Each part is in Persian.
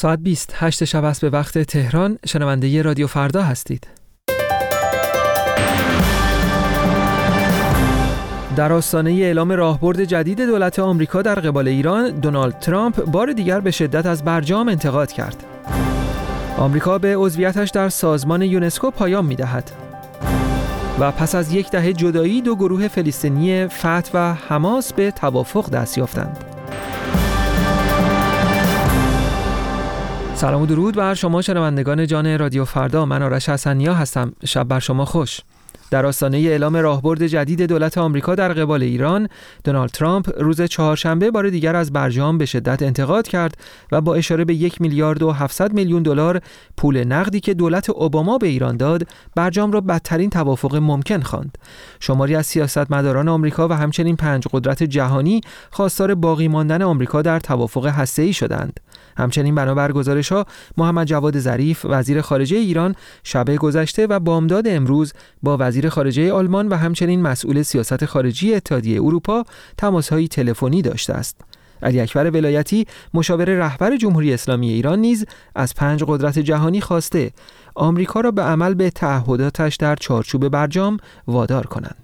ساعت 28 شب است به وقت تهران. شنونده رادیو فردا هستید. در آستانه اعلام راهبرد جدید دولت آمریکا در قبال ایران، دونالد ترامپ بار دیگر به شدت از برجام انتقاد کرد. آمریکا به عضویتش در سازمان یونسکو پایان می‌دهد. و پس از یک دهه جدایی، دو گروه فلسطینی فتح و حماس به توافق دست یافتند. سلام و درود بر شما شنوندگان جان رادیو فردا. من آرش حسنیا هستم. شب بر شما خوش. در آستانه اعلام راهبرد جدید دولت آمریکا در قبال ایران، دونالد ترامپ روز چهارشنبه بار دیگر از برجام به شدت انتقاد کرد و با اشاره به 1 میلیارد و 700 میلیون دلار پول نقدی که دولت اوباما به ایران داد، برجام را بدترین توافق ممکن خواند. شماری از سیاستمداران آمریکا و همچنین 5 قدرت جهانی خواستار باقی ماندن آمریکا در توافق هسته‌ای شدند. همچنین بنابر گزارش‌ها، محمد جواد ظریف وزیر خارجه ایران شب گذشته و بامداد امروز با وزیر خارجه آلمان و همچنین مسئول سیاست خارجی اتحادیه اروپا تماس‌های تلفنی داشته است. علی اکبر ولایتی مشاور رهبر جمهوری اسلامی ایران نیز از 5 قدرت جهانی خواسته آمریکا را به عمل به تعهداتش در چارچوب برجام وادار کنند.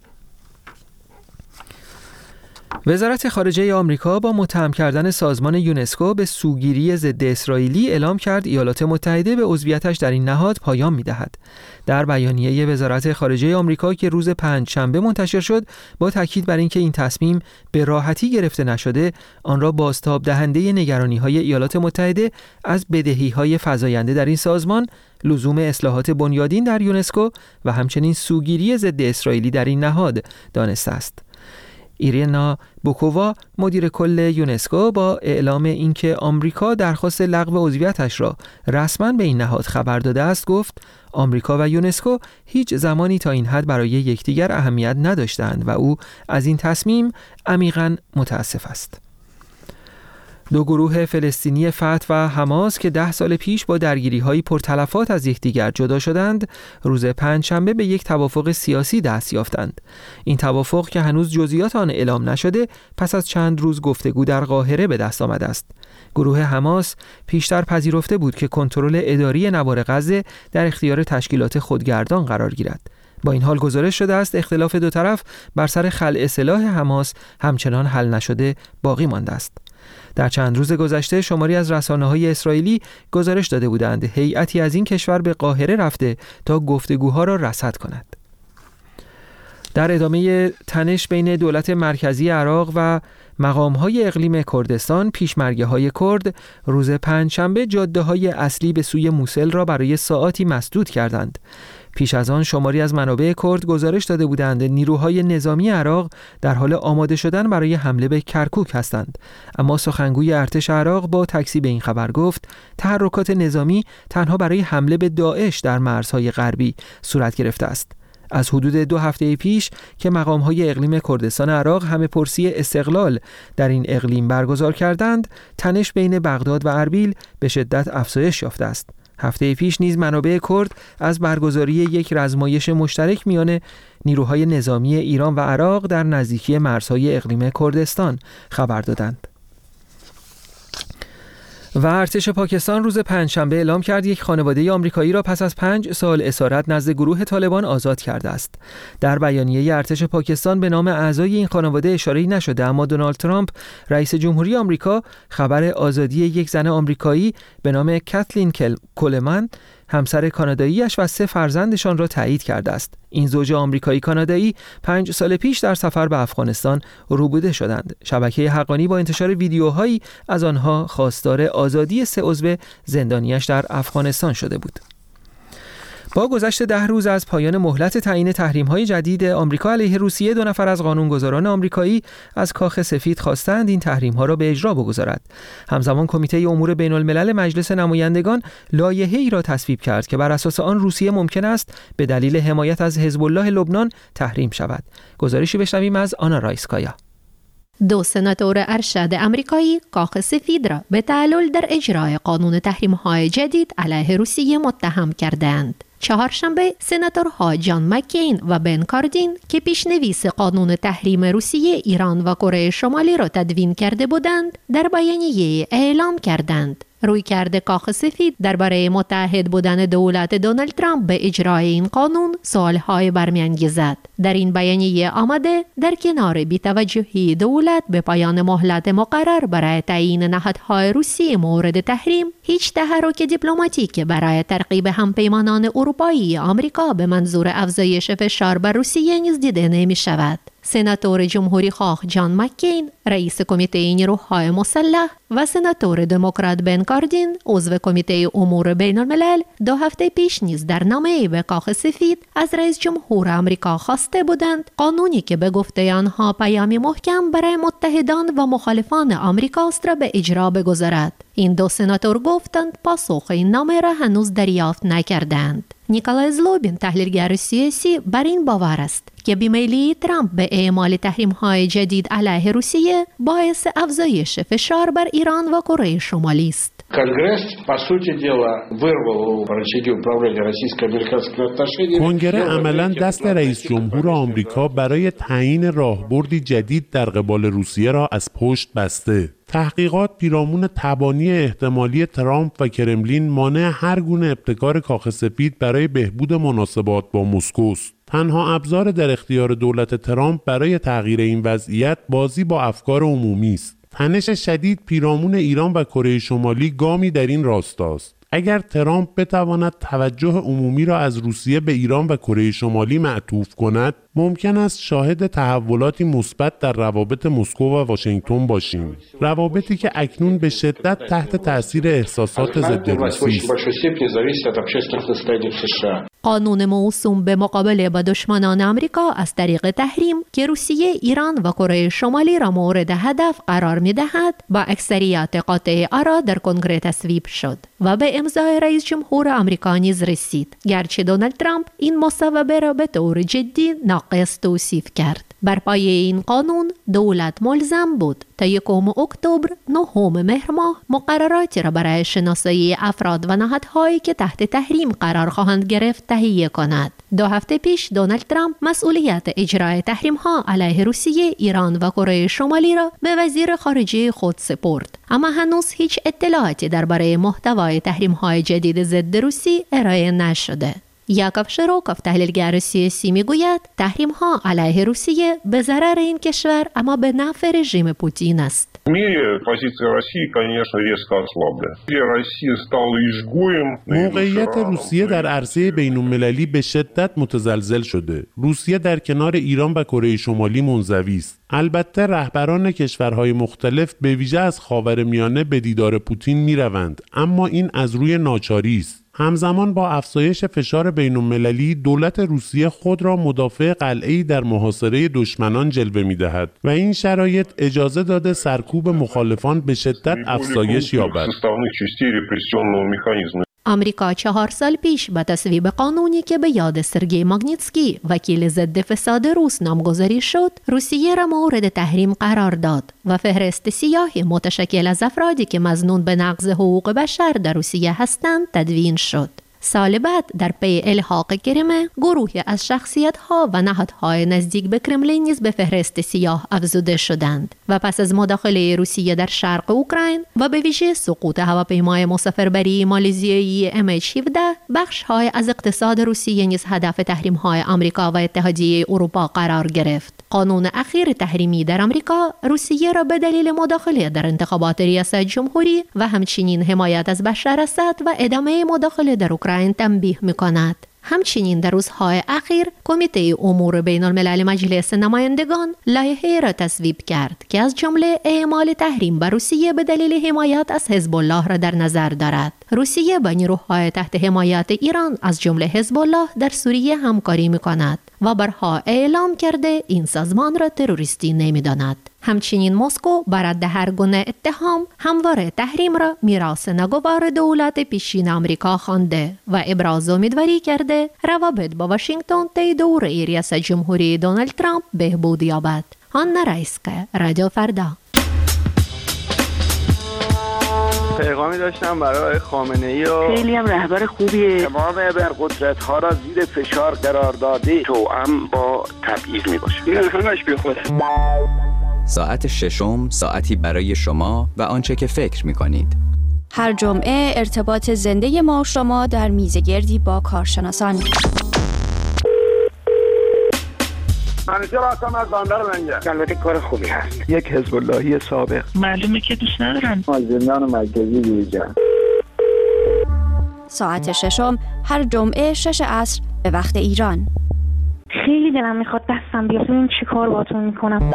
وزارت خارجه آمریکا با متهم کردن سازمان یونسکو به سوگیری ضد اسرائیلی اعلام کرد ایالات متحده به عضویتش در این نهاد پایان می‌دهد. در بیانیه وزارت خارجه آمریکا که روز پنجشنبه منتشر شد، با تاکید بر اینکه این تصمیم به راحتی گرفته نشده، آن را بازتاب دهنده نگرانی‌های ایالات متحده از بدهی‌های فزاینده در این سازمان، لزوم اصلاحات بنیادین در یونسکو و همچنین سوگیری ضد اسرائیلی در این نهاد دانسته است. ایرینا بوکووا مدیر کل یونسکو با اعلام اینکه آمریکا درخواست لغو عضویتش را رسما به این نهاد خبر داده است، گفت آمریکا و یونسکو هیچ زمانی تا این حد برای یکدیگر اهمیت نداشتند و او از این تصمیم عمیقاً متاسف است. دو گروه فلسطینی فتح و حماس که 10 سال پیش با درگیری‌های پرتلفات از یکدیگر جدا شدند، روز پنجشنبه به یک توافق سیاسی دست یافتند. این توافق که هنوز جزئیات آن اعلام نشده، پس از چند روز گفتگو در قاهره به دست آمده است. گروه حماس پیشتر پذیرفته بود که کنترل اداری نوار غزه در اختیار تشکیلات خودگردان قرار گیرد. با این حال گزارش شده است اختلاف دو طرف بر سر خلع سلاح حماس همچنان حل نشده باقی مانده است. در چند روز گذشته شماری از رسانه‌های اسرائیلی گزارش داده بودند هیئتی از این کشور به قاهره رفته تا گفتگوها را رصد کند. در ادامه تنش بین دولت مرکزی عراق و مقام‌های اقلیم کردستان، پیشمرگه‌های کرد روز پنجشنبه جاده‌های اصلی به سوی موصل را برای ساعاتی مسدود کردند. پیش از آن شماری از منابع کرد گزارش داده بودند نیروهای نظامی عراق در حال آماده شدن برای حمله به کرکوک هستند، اما سخنگوی ارتش عراق با تکذیب این خبر گفت تحرکات نظامی تنها برای حمله به داعش در مرزهای غربی صورت گرفته است. از حدود 2 هفته پیش که مقام‌های اقلیم کردستان عراق همه پرسی استقلال در این اقلیم برگزار کردند، تنش بین بغداد و اربیل به شدت افزایش یافته است. هفته پیش نیز منابع کرد از برگزاری یک رزمایش مشترک میان نیروهای نظامی ایران و عراق در نزدیکی مرزهای اقلیم کردستان خبر دادند. و ارتش پاکستان روز پنجشنبه اعلام کرد یک خانواده آمریکایی را پس از 5 سال اسارت نزد گروه طالبان آزاد کرده است. در بیانیه ارتش پاکستان به نام اعضای این خانواده اشاره‌ای نشده، اما دونالد ترامپ رئیس جمهوری آمریکا خبر آزادی یک زن آمریکایی به نام کاتلین کولمان، همسر کانادایی‌اش و 3 فرزندشان را تایید کرده است. این زوج آمریکایی کانادایی 5 سال پیش در سفر به افغانستان روبوده شدند. شبکه حقانی با انتشار ویدیوهایی از آنها خواستار آزادی 3 عضو زندانیش در افغانستان شده بود. با گذشت 10 روز از پایان مهلت تعیین تحریم‌های جدید آمریکا علیه روسیه، 2 نفر از قانونگذاران آمریکایی از کاخ سفید خواستند این تحریم‌ها را به اجرا بگذارد. همزمان کمیته امور بین‌الملل مجلس نمایندگان لایحه‌ای را تصویب کرد که بر اساس آن روسیه ممکن است به دلیل حمایت از حزب الله لبنان تحریم شود. گزارشی بشنویم از آنا رایسکایا. 2 سناتور ارشد آمریکایی کاخ سفید را به تعلل در اجرای قانون تحریم‌های جدید علیه روسیه متهم کردند. چهارشنبه سناتورها جان مکین و بن کاردین که پیشنویس قانون تحریم روسیه، ایران و کره شمالی را تدوین کرده بودند، در بیانیه اعلام کردند رویکرد کاخ سفید درباره متحد بودن دولت دونالد ترامپ به اجرای این قانون سوالهای برمیانگیزد. در این بیانیه آمده در کنار بی‌توجهی دولت به پایان مهلت مقرر برای تعیین نهادهای روسیه مورد تحریم، هیچ تحرک دیپلماتیکی برای ترغیب همپیمانان اروپایی آمریکا به منظور افزایش فشار بر روسیه نیز دیده نمی شود. سناتور جمهوری خواه جان مکین، رئیس کمیته نیروهای مسلح، و سناتور دموکرات بن کاردین، عضو کمیته امور بین الملل، 2 هفته پیش نیز در نامه‌ای به کاخ سفید از رئیس جمهور آمریکا خواسته بودند قانونی که به گفته آنها پیامی محکم برای متحدان و مخالفان آمریکاست را به اجرا بگذارد. این 2 سناتور گفتند پاسخ این نامه را هنوز دریافت نکردند. نیکولای زلوبین، تحلیلگر سیاسی، بر این باور است که بیمیلی ترامپ به اعمال تحریم‌های جدید علیه روسیه باعث افزایش فشار بر ایران و کره شمالی است. کنگره عملاً دست رئیس جمهور آمریکا برای تعیین راهبردی جدید در قبال روسیه را از پشت بسته. تحقیقات پیرامون تبانی احتمالی ترامپ و کرملین مانع هر گونه ابتکار کاخ سفید برای بهبود مناسبات با مسکو است. تنها ابزار در اختیار دولت ترامپ برای تغییر این وضعیت بازی با افکار عمومی است. تنش شدید پیرامون ایران و کره شمالی گامی در این راستاست. اگر ترامپ بتواند توجه عمومی را از روسیه به ایران و کره شمالی معطوف کند، ممکن است شاهد تحولاتی مثبت در روابط مسکو و واشنگتن باشیم. روابطی که اکنون به شدت تحت تأثیر احساسات ضد روسی است. قانون موسوم به مقابله با دشمنان آمریکا از طریق تحریم که روسیه، ایران و کره شمالی را مورد هدف قرار می‌دهد، با اکثریت قاطع آرا در کنگره تصویب شد و به امضای رئیس جمهور آمریکا نیز رسید، گرچه دونالد ترامپ این مصوبه را به طور جدی ناقص توصیف کرد. بر پایه این قانون دولت ملزم بود تا 1 اکتبر 9 مهر ماه مقرراتی را برای شناسایی افراد و نهادهایی که تحت تحریم قرار خواهند گرفت تهیه کند. 2 هفته پیش دونالد ترامپ مسئولیت اجرای تحریم‌ها علیه روسیه، ایران و کره شمالی را به وزیر خارجه خود سپرد، اما هنوز هیچ اطلاعاتی درباره محتوای تحریم‌های جدید ضد روسی ارائه نشده. یاکوف شروکوف، تحلیلگر سیاسی، میگوید تحریم‌ها علیه روسیه به ضرر این کشور اما به نفع رژیم پوتین است. موقعیت روسیه در عرصه بین‌المللی به شدت متزلزل شده. روسیه در کنار ایران و کره شمالی منزوی است. البته رهبران کشورهای مختلف به ویژه از خاورمیانه به دیدار پوتین می‌روند، اما این از روی ناچاری است. همزمان با افزایش فشار بین‌المللی، دولت روسیه خود را مدافع قلعه‌ای در محاصره دشمنان جلوه می‌دهد و این شرایط اجازه داده سرکوب مخالفان به شدت افزایش یابد. آمریکا 4 سال پیش با تصویب قانونی که به یاد سرگئی ماگنیتسکی، وکیل ضد فساد روس، نامگذاری شد، روسیه را مورد تحریم قرار داد و فهرست سیاهی متشکل از افرادی که مظنون به نقض حقوق بشر در روسیه هستند تدوین شد. سال بعد در پی الحاق کریم، گروهی از شخصیت‌ها و نهادهای نزدیک به کرملین نیز به فهرست سیاه افزوده شدند و پس از مداخله روسیه در شرق اوکراین و به ویژه سقوط هواپیمای مسافربری مالزیایی MH17، بخش‌های از اقتصاد روسیه نیز هدف تحریم‌های آمریکا و اتحادیه اروپا قرار گرفت. قانون اخیر تحریمی در آمریکا روسیه را به دلیل مداخله در انتخابات ریاست جمهوری و همچنین حمایت از بشار اسد و ادامه مداخله در اوکراین تنبیه می‌کند. همچنین در روزهای اخیر کمیته امور بین الملل مجلس نمایندگان لایحه‌ای را تصویب کرد که از جمله اعمال تحریم بر روسیه به دلیل حمایت از حزب الله را در نظر دارد. روسیه با نیروهای تحت حمایت ایران از جمله حزب الله در سوریه همکاری می‌کند و بارها اعلام کرده این سازمان را تروریستی نمی‌داند. همچنین مسکو بر رد هر گونه اتهام همواره تحریم را میراث ناگوار دولت پیشین آمریکا خوانده و ابراز امیدواری کرده روابط با واشنگتن طی دوره ریاست جمهوری دونالد ترامپ بهبود یابد. آنا رایسکا، رادیو فردا. پیغامی داشتم برای خامنه‌ای و خیلی هم رهبر خوبیه. تمام ابرقدرت‌ها را زیر فشار قرار داده توأم با تبعیض میباشه. این همش بیخوده. ساعت ششم، ساعتی برای شما و آنچه که فکر می‌کنید. هر جمعه ارتباط زنده ما و شما در میزگردی با کارشناسان. منیجر هستم از بندر منجر. البته کار خوبی هست. یک حزب اللهی سابق. معلومه که دوست ندارن. از زندان مرکزی بیرون. ساعت ششم هر جمعه 6 عصر به وقت ایران. خیلی دلم میخواد دستم بیاد ببینم چی کار باهاتون میکنم.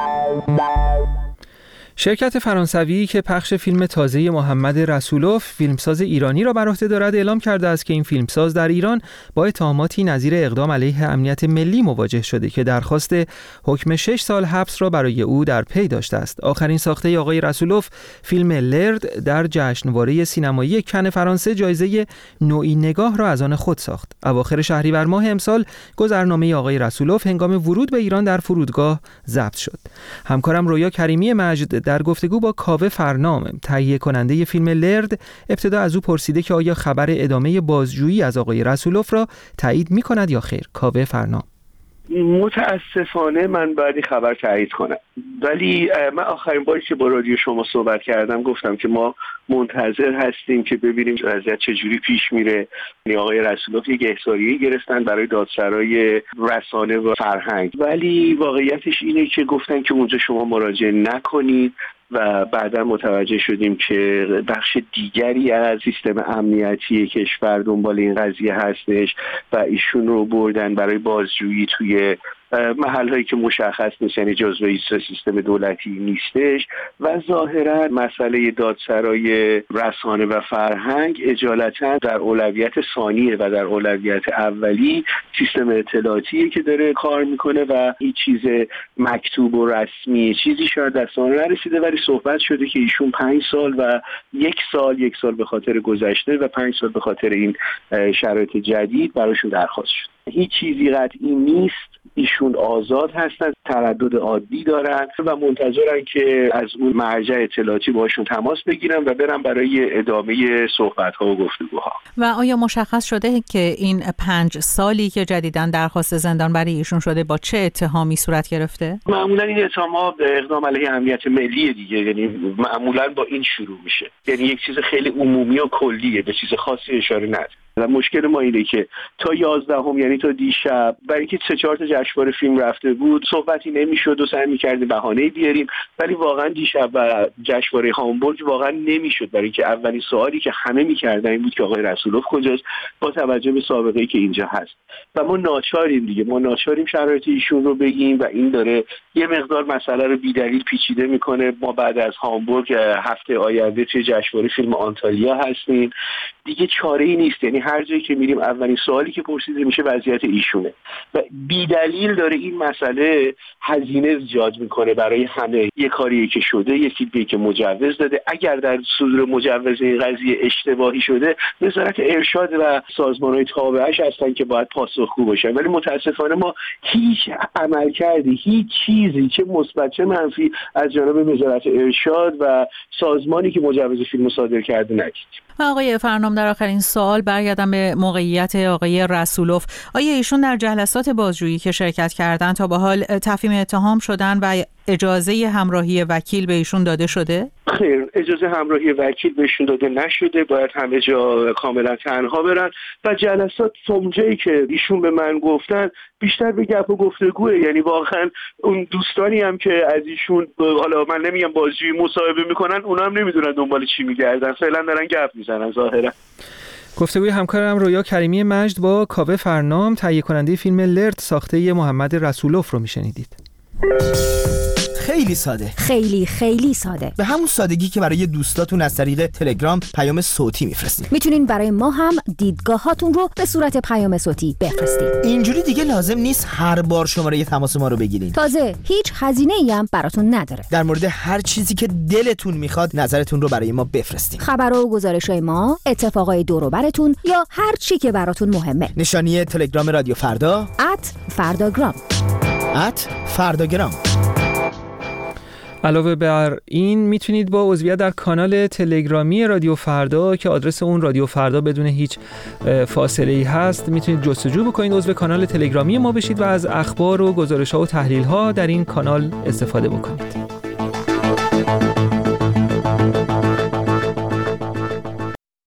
شرکت فرانسوی که پخش فیلم تازه محمد رسولوف فیلمساز ایرانی را بر عهده دارد اعلام کرده است که این فیلمساز در ایران با اتهاماتی نظیر اقدام علیه امنیت ملی مواجه شده که درخواست حکم 6 سال حبس را برای او در پی داشته است. آخرین ساخته آقای رسولوف فیلم لرد در جشنواره سینمایی کن فرانسه جایزه نوعی نگاه را از آن خود ساخت. اواخر شهریور ماه امسال گذرنامه آقای رسولوف هنگام ورود به ایران در فرودگاه ضبط شد. همکارم رویا کریمی مجد در گفتگو با کاوه فرنام تهیه کننده فیلم لرد ابتدا از او پرسیده که آیا خبر ادامه بازجویی از آقای رسولوف را تایید می‌کند یا خیر. کاوه فرنام: متاسفانه من باید خبر تایید کنم، ولی من آخرین باری که با رادیو شما صحبت کردم گفتم که ما منتظر هستیم که ببینیم وضعیت چجوری پیش میره. آقای رسولوف یک احضاریه گرفتن برای دادسرای رسانه و فرهنگ، ولی واقعیتش اینه که گفتن که اونجا شما مراجعه نکنید و بعدا متوجه شدیم که بخش دیگری از سیستم امنیتی کشور دنبال این قضیه هستش و ایشون رو بردن برای بازجویی توی محل‌هایی که مشخص نیست، یعنی جزو سیستم دولتی نیستش و ظاهرا مسئله دادسرای رسانه و فرهنگ اجالتا در اولویت ثانیه و در اولویت اولی سیستم اطلاعاتیه که داره کار میکنه و هیچ چیز مکتوب و رسمی چیزی شاید دست آن نرسیده، ولی صحبت شده که ایشون 5 سال و 1 سال به خاطر گذشته و 5 سال به خاطر این شرایط جدید براشون درخواست شد. هیچ چیزی قطعی نیست، ایشون آزاد هستن، تردد عادی دارن و منتظرن که از اون مرجع اطلاعاتی باشون تماس بگیرن و برن برای ادامه صحبت‌ها و گفتگوها. و آیا مشخص شده که این 5 سالی که جدیداً درخواست زندان برای ایشون شده با چه اتهامی صورت گرفته؟ معمولا این اتهامات اقدام علیه امنیت ملی دیگه، یعنی معمولا با این شروع میشه، یعنی یک چیز خیلی عمومی و کلیه، به چیز خاصی اشاره نداره. و مشکل ما اینه که تا 11 یعنی تا دیشب برای اینکه 3-4 تا جشنواره فیلم رفته بود صحبتی نمیشد و سعی می‌کردیم بهانه‌ای بیاریم، ولی واقعا دیشب و جشنواره هامبورگ واقعا نمیشد، برای اینکه اولین سوالی که همه می‌کردن این بود که آقای رسولوف کجاست با توجه به سابقه‌ای که اینجا هست و ما ناچاریم دیگه، ما ناچاریم شرایط ایشون رو بگیم و این داره یه مقدار مسئله رو بی‌دلیل پیچیده می‌کنه. ما بعد از هامبورگ هفته آینده توی جشنواره فیلم آنتالیا هستیم، دیگه چاره‌ای نیست، یعنی هر جایی که میریم اولین سوالی که پرسیده میشه وضعیت ایشونه و بی‌دلیل داره این مسئله هزینه ایجاد میکنه برای همه. یه کاری که شده، یه فیلمی که مجوز داده، اگر در صدور مجوز این قضیه اشتباهی شده وزارت ارشاد و سازمان‌های تابعش هستن که باید پاسخگو باشن، ولی متاسفانه ما هیچ عمل کردی، هیچ چیزی چه مثبت چه منفی از جانب وزارت ارشاد و سازمانی که مجوز فیلم صادر کرده ندیدیم. آقای فرنام، در آخرین سوال برگردم به موقعیت آقای رسولوف. آیا ایشون در جلسات بازجویی که شرکت کردن تا به حال تفهیم اتهام شدن و اجازه همراهی وکیل به ایشون داده شده؟ خیر، اجازه همراهی وکیل بهشون داده نشده، باید همه جا کاملا تنها برن و جلسات اونجایی که ایشون به من گفتن بیشتر به گپ و گفتگوه، یعنی واقعا اون دوستانی هم که از ایشون حالا من نمیگم بازجویی مصاحبه میکنن، اونا هم نمیدونن دنبال چی میگردن، فعلا دارن گپ میزنن ظاهرا. گفتگوی همکارم رویا کریمی مجد با کاوه فرنام تهیه کننده فیلم لرد ساخته محمد رسولوف رو میشنیدید. خیلی ساده، خیلی ساده، به همون سادگی که برای دوستاتون از طریق تلگرام پیام صوتی میفرستید. میتونین برای ما هم دیدگاهاتون رو به صورت پیام صوتی بفرستید. اینجوری دیگه لازم نیست هر بار شماره تماس ما رو بگیرین. تازه هیچ هزینه‌ای هم براتون نداره. در مورد هر چیزی که دلتون میخواد نظرتون رو برای ما بفرستید. خبرها و گزارش‌های ما، اتفاقای دور و براتون یا هر چی که براتون مهمه. نشانی تلگرام رادیو فردا @فرداگرام. @فرداگرام. علاوه بر این میتونید با عضویت در کانال تلگرامی رادیو فردا که آدرس اون رادیو فردا بدون هیچ فاصله ای هست میتونید جستجو بکنید، عضو کانال تلگرامی ما بشید و از اخبار و گزارش‌ها و تحلیل‌ها در این کانال استفاده بکنید.